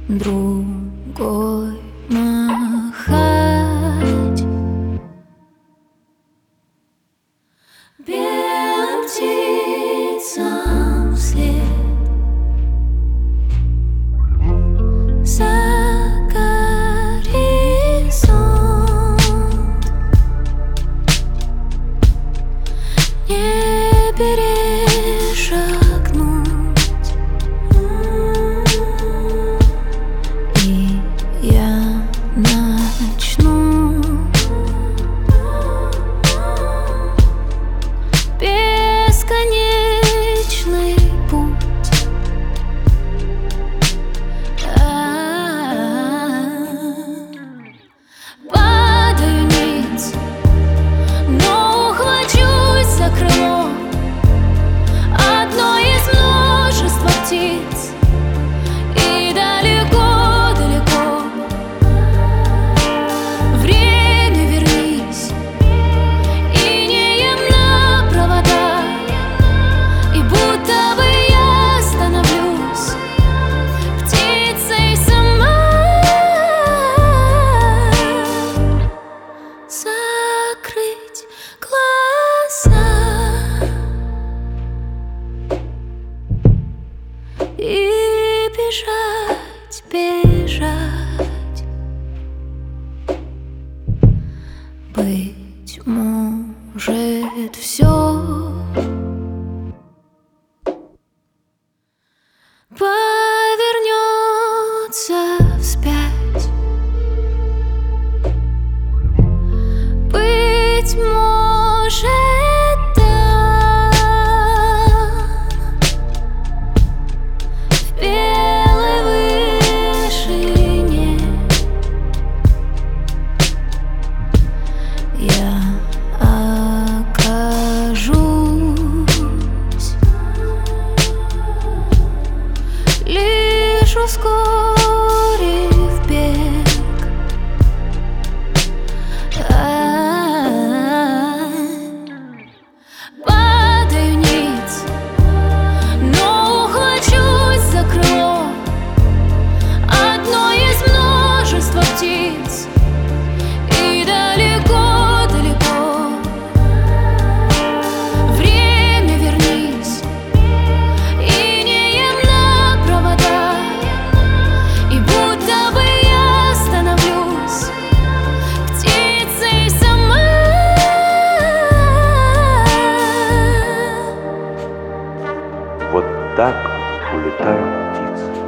другой махать. Белым птицам вслед за горизонт не перешагнуть, и я начну бесконечный путь. Падаю ниц, но ухвачусь за крыло одной из множества птиц, и далеко-далеко время вернись, инеем на провода, и будто бы я становлюсь птицей сама. Закрыть глаза и бежать, бежать. Быть может, все повернется вспять. Быть может, там, в белой вышине, я окажусь, лишь ускорив бег. Падаю ниц, но ухвачусь за крыло одной из множества птиц, и далеко-далеко время вернись, инеем на провода, и будто бы я становлюсь птицей сама. Вот так улетают птицы.